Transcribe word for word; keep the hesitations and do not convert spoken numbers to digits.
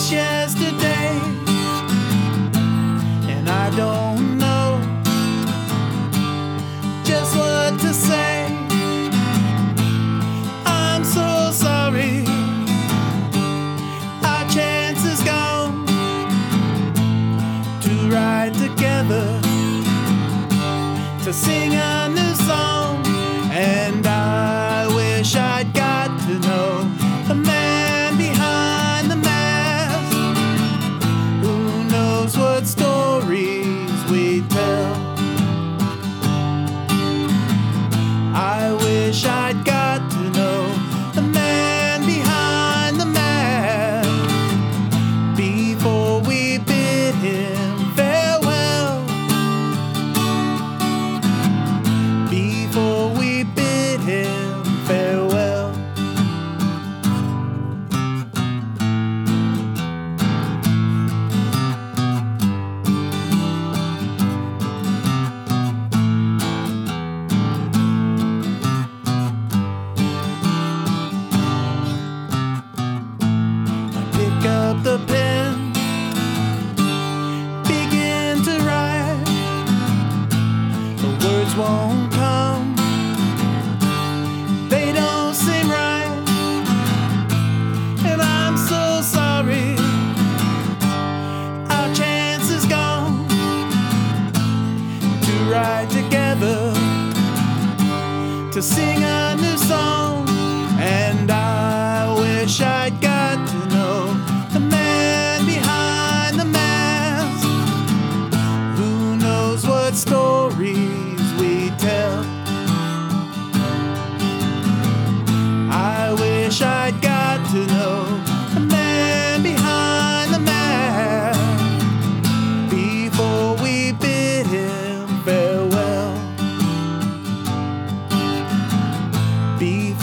was yesterday, and I don't know just what to say. I'm so sorry, our chance is gone to ride together, to sing a new song. And I wish I'd got to know the man behind the mask, who knows what stories we tell. I wish I'd got to know the man behind the mask before we bid him farewell. Before we bid him farewell. Pick up the pen, begin to write. The words won't come, they don't seem right. And I'm so sorry, our chance is gone to ride together, to sing a new song. And I wish I'd got to know the man behind the mask, who knows what stories we tell. I wish I'd got to know the man behind the mask before we bid him farewell. Before